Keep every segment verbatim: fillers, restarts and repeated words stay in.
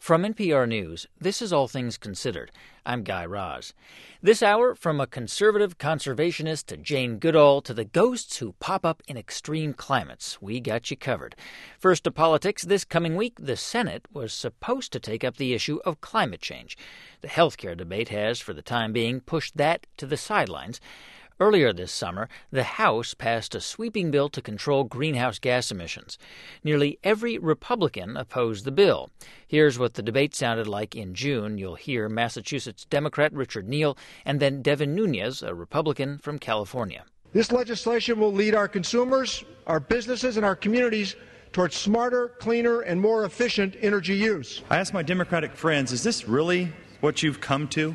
From N P R News, this is All Things Considered. I'm Guy Raz. This hour, from a conservative conservationist to Jane Goodall to the ghosts who pop up in extreme climates, we got you covered. First to politics, this coming week, the Senate was supposed to take up the issue of climate change. The healthcare debate has, for the time being, pushed that to the sidelines. Earlier this summer, the House passed a sweeping bill to control greenhouse gas emissions. Nearly every Republican opposed the bill. Here's what the debate sounded like in June. You'll hear Massachusetts Democrat Richard Neal and then Devin Nunes, a Republican from California. This legislation will lead our consumers, our businesses, and our communities towards smarter, cleaner, and more efficient energy use. I asked my Democratic friends, is this really what you've come to?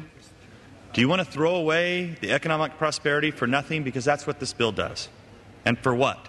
Do you want to throw away the economic prosperity for nothing? Because that's what this bill does. And for what?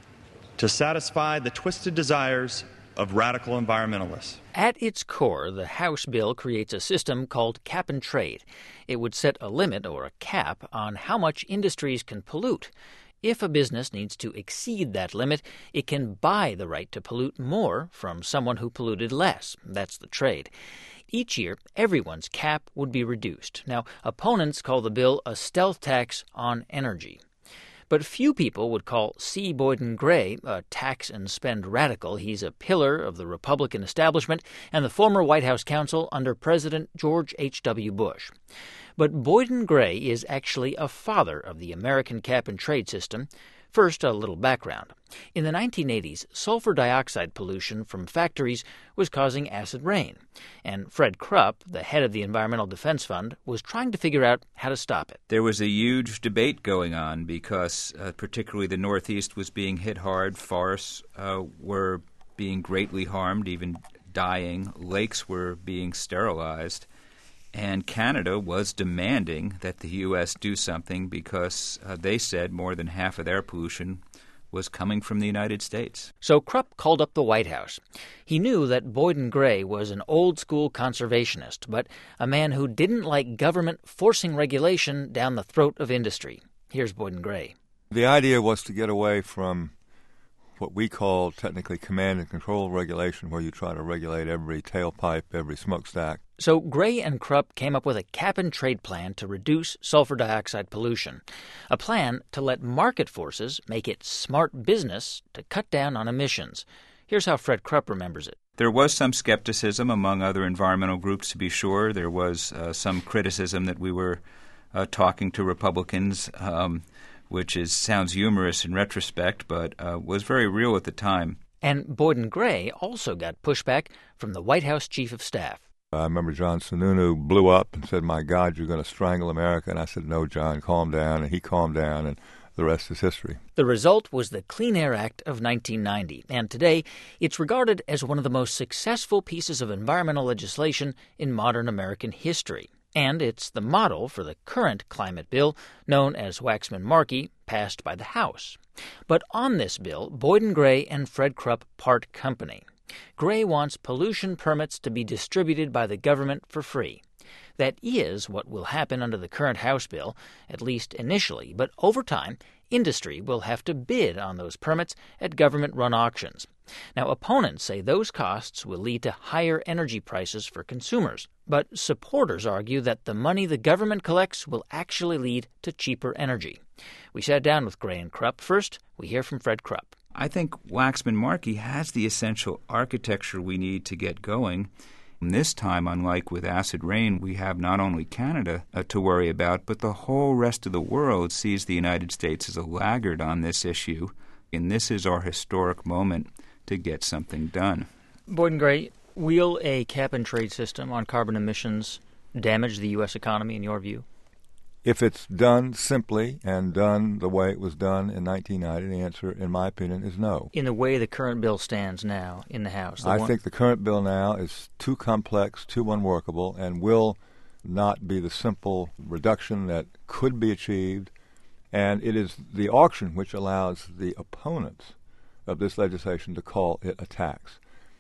To satisfy the twisted desires of radical environmentalists. At its core, the House bill creates a system called cap and trade. It would set a limit or a cap on how much industries can pollute. If a business needs to exceed that limit, it can buy the right to pollute more from someone who polluted less. That's the trade. Each year, everyone's cap would be reduced. Now, opponents call the bill a stealth tax on energy. But few people would call C. Boyden Gray a tax and spend radical. He's a pillar of the Republican establishment and the former White House counsel under President George H W. Bush. But Boyden Gray is actually a father of the American cap-and-trade system. First, a little background. In the nineteen eighties, sulfur dioxide pollution from factories was causing acid rain, and Fred Krupp, the head of the Environmental Defense Fund, was trying to figure out how to stop it. There was a huge debate going on because uh, particularly the Northeast was being hit hard. Forests uh, were being greatly harmed, even dying. Lakes were being sterilized. And Canada was demanding that the U S do something because uh, they said more than half of their pollution was coming from the United States. So Krupp called up the White House. He knew that Boyden Gray was an old-school conservationist, but a man who didn't like government forcing regulation down the throat of industry. Here's Boyden Gray. The idea was to get away from what we call technically command and control regulation, where you try to regulate every tailpipe, every smokestack. So Gray and Krupp came up with a cap-and-trade plan to reduce sulfur dioxide pollution, a plan to let market forces make it smart business to cut down on emissions. Here's how Fred Krupp remembers it. There was some skepticism among other environmental groups, to be sure. There was uh, some criticism that we were uh, talking to Republicans, um, which is sounds humorous in retrospect, but uh, was very real at the time. And Boyden Gray also got pushback from the White House Chief of Staff. I remember John Sununu blew up and said, "My God, you're going to strangle America." And I said, "No, John, calm down." And he calmed down, and the rest is history. The result was the Clean Air Act of nineteen ninety, and today it's regarded as one of the most successful pieces of environmental legislation in modern American history. And it's the model for the current climate bill, known as Waxman-Markey, passed by the House. But on this bill, Boyden Gray and Fred Krupp part company. Gray wants pollution permits to be distributed by the government for free. That is what will happen under the current House bill, at least initially, but over time, industry will have to bid on those permits at government-run auctions. Now, opponents say those costs will lead to higher energy prices for consumers, but supporters argue that the money the government collects will actually lead to cheaper energy. We sat down with Gray and Krupp. First, we hear from Fred Krupp. I think Waxman-Markey has the essential architecture we need to get going. And this time, unlike with acid rain, we have not only Canada uh, to worry about, but the whole rest of the world sees the United States as a laggard on this issue, and this is our historic moment to get something done. Boyden Gray, will a cap-and-trade system on carbon emissions damage the U S economy, in your view? If it's done simply and done the way it was done in nineteen ninety, the answer, in my opinion, is no. In the way the current bill stands now in the House? The I one- think the current bill now is too complex, too unworkable, and will not be the simple reduction that could be achieved. And it is the auction which allows the opponents of this legislation to call it a tax.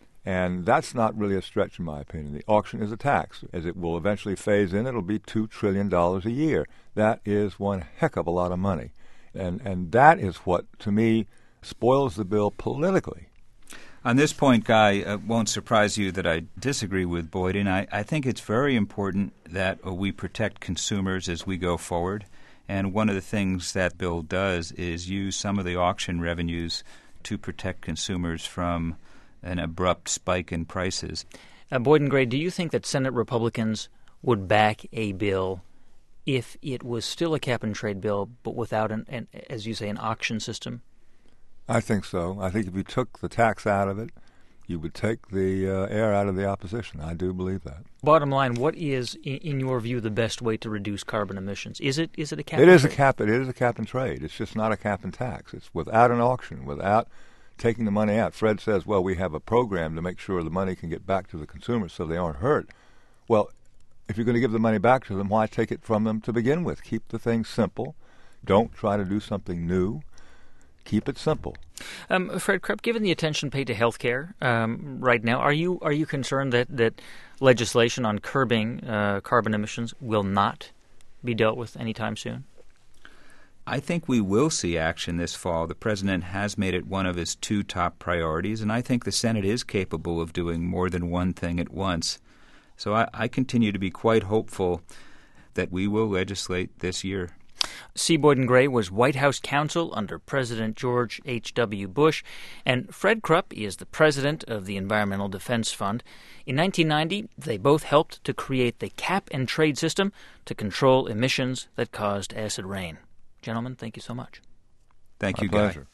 And that's not really a stretch, in my opinion. The auction is a tax. As it will eventually phase in, it'll be two trillion dollars a year. That is one heck of a lot of money. And and that is what, to me, spoils the bill politically. On this point, Guy, it uh, won't surprise you that I disagree with Boyden. I, I think it's very important that uh, we protect consumers as we go forward. And one of the things that bill does is use some of the auction revenues to protect consumers from an abrupt spike in prices. Uh, Boyden Gray, do you think that Senate Republicans would back a bill if it was still a cap-and-trade bill but without, an, an, as you say, an auction system? I think so. I think if you took the tax out of it, you would take the uh, air out of the opposition. I do believe that. Bottom line, what is, in, in your view, the best way to reduce carbon emissions? Is it is it a cap? It and is trade? a cap. It is a cap and trade. It's just not a cap and tax. It's without an auction, without taking the money out. Fred says, "Well, we have a program to make sure the money can get back to the consumers so they aren't hurt." Well, if you're going to give the money back to them, why take it from them to begin with? Keep the thing simple. Don't try to do something new. Keep it simple. Um, Fred Krupp, given the attention paid to health care um, right now, are you are you concerned that, that legislation on curbing uh, carbon emissions will not be dealt with anytime soon? I think we will see action this fall. The President has made it one of his two top priorities, and I think the Senate is capable of doing more than one thing at once. So I, I continue to be quite hopeful that we will legislate this year. C. Boyden Gray was White House counsel under President George H W. Bush, and Fred Krupp is the president of the Environmental Defense Fund. In nineteen ninety, they both helped to create the cap-and-trade system to control emissions that caused acid rain. Gentlemen, thank you so much. Thank My you, pleasure. Guy.